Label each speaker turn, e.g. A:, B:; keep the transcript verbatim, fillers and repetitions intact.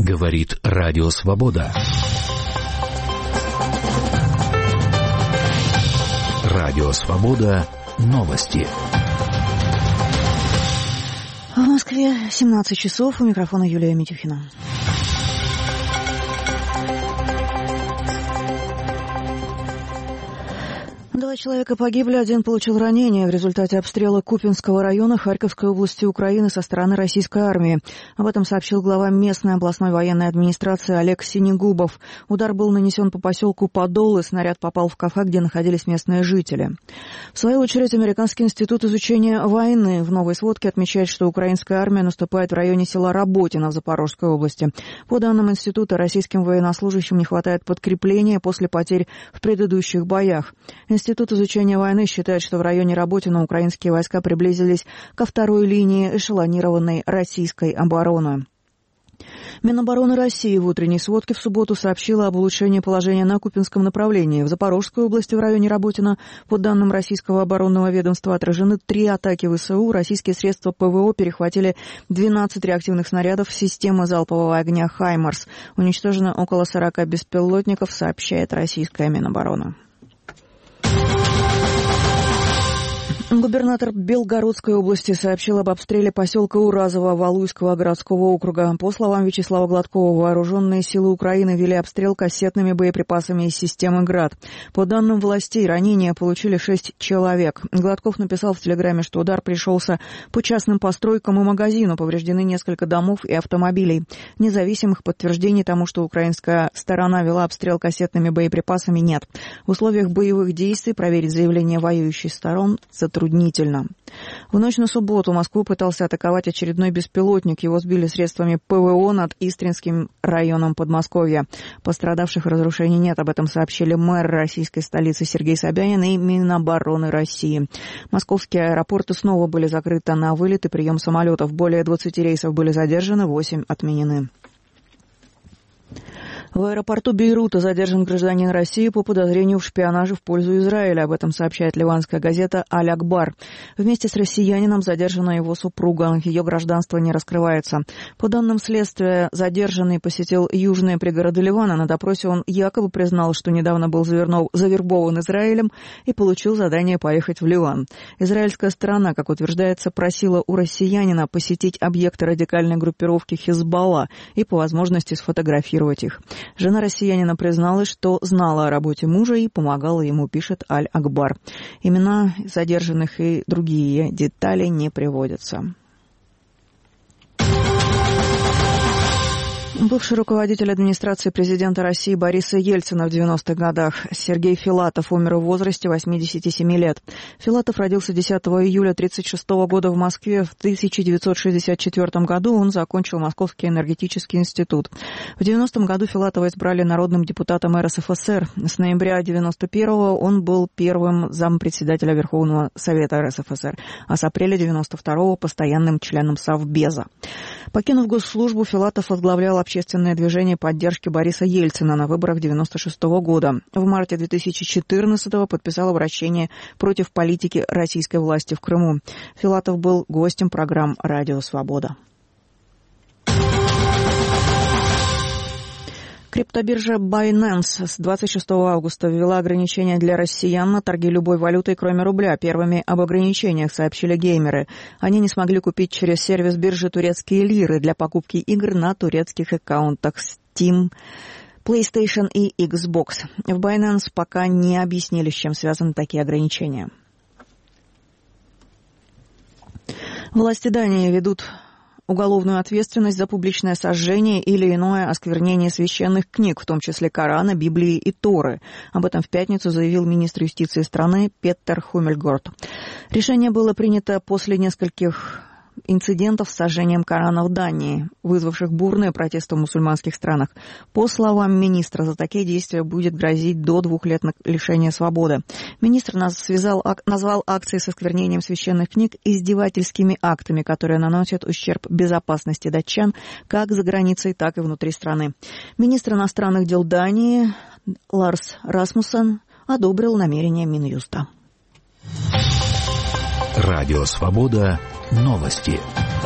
A: Говорит Радио Свобода. Радио Свобода. Новости.
B: В Москве семнадцать часов. У микрофона Юлия Митюхина. Два человека погибли, один получил ранение в результате обстрела Купянского района Харьковской области Украины со стороны российской армии. Об этом сообщил глава местной областной военной администрации Олег Синегубов. Удар был нанесен по поселку Подол, и снаряд попал в кафе, где находились местные жители. В свою очередь, Американский институт изучения войны в новой сводке отмечает, что украинская армия наступает в районе села Работино в Запорожской области. По данным института, российским военнослужащим не хватает подкрепления после потерь в предыдущих боях. Институт изучения войны считает, что в районе Работино украинские войска приблизились ко второй линии эшелонированной российской обороны. Минобороны России в утренней сводке в субботу сообщила об улучшении положения на Купянском направлении. В Запорожской области в районе Работино, по данным российского оборонного ведомства, отражены три атаки ВСУ. Российские средства ПВО перехватили двенадцать реактивных снарядов системы залпового огня «Хаймарс». Уничтожено около сорока беспилотников, сообщает российская Минобороны. Губернатор Белгородской области сообщил об обстреле поселка Уразово Валуйского городского округа. По словам Вячеслава Гладкова, вооруженные силы Украины вели обстрел кассетными боеприпасами из системы «Град». По данным властей, ранения получили шесть человек. Гладков написал в телеграмме, что удар пришелся по частным постройкам и магазину. Повреждены несколько домов и автомобилей. Независимых подтверждений тому, что украинская сторона вела обстрел кассетными боеприпасами, нет. В условиях боевых действий проверить заявления воюющих сторон затруднительно. Труднительно. В ночь на субботу Москву пытался атаковать очередной беспилотник. Его сбили средствами ПВО над Истринским районом Подмосковья. Пострадавших и разрушений нет. Об этом сообщили мэр российской столицы Сергей Собянин и Минобороны России. Московские аэропорты снова были закрыты на вылет и прием самолетов. Более двадцати рейсов были задержаны, восемь отменены. В аэропорту Бейрута задержан гражданин России по подозрению в шпионаже в пользу Израиля. Об этом сообщает ливанская газета «Аль-Акбар». Вместе с россиянином задержана его супруга. Ее гражданство не раскрывается. По данным следствия, задержанный посетил южные пригороды Ливана. На допросе он якобы признал, что недавно был завербован Израилем и получил задание поехать в Ливан. Израильская сторона, как утверждается, просила у россиянина посетить объекты радикальной группировки «Хизбалла» и по возможности сфотографировать их. Жена россиянина призналась, что знала о работе мужа и помогала ему, пишет Аль-Акбар. Имена задержанных и другие детали не приводятся. Бывший руководитель администрации президента России Бориса Ельцина в девяностых годах Сергей Филатов умер в возрасте восьмидесяти семи лет. Филатов родился десятого июля тысяча девятьсот тридцать шестого года в Москве. В тысяча девятьсот шестьдесят четвёртом году он закончил Московский энергетический институт. В девяностом году Филатова избрали народным депутатом эр эс эф эс эр. С ноября девяносто первого он был первым зампредседателя Верховного Совета эр эс эф эс эр, а с апреля девяносто второго постоянным членом Совбеза. Покинув госслужбу, Филатов возглавлял общественное движение поддержки Бориса Ельцина на выборах девяносто шестого года. В марте две тысячи четырнадцатого подписал обращение против политики российской власти в Крыму. Филатов был гостем программ «Радио Свобода». Криптобиржа Binance с двадцать шестого августа ввела ограничения для россиян на торги любой валютой, кроме рубля. Первыми об ограничениях сообщили геймеры. Они не смогли купить через сервис биржи турецкие лиры для покупки игр на турецких аккаунтах Steam, PlayStation и Xbox. В Binance пока не объяснили, с чем связаны такие ограничения. Власти Дании ведут уголовную ответственность за публичное сожжение или иное осквернение священных книг, в том числе Корана, Библии и Торы. Об этом в пятницу заявил министр юстиции страны Петтер Хумельгорт. Решение было принято после нескольких инцидентов с сожжением Корана в Дании, вызвавших бурные протесты в мусульманских странах. По словам министра, за такие действия будет грозить до двух лет лишения свободы. Министр нас связал, назвал акции с осквернением священных книг издевательскими актами, которые наносят ущерб безопасности датчан как за границей, так и внутри страны. Министр иностранных дел Дании Ларс Расмуссен одобрил намерения Минюста.
A: Радио Свобода. Новости.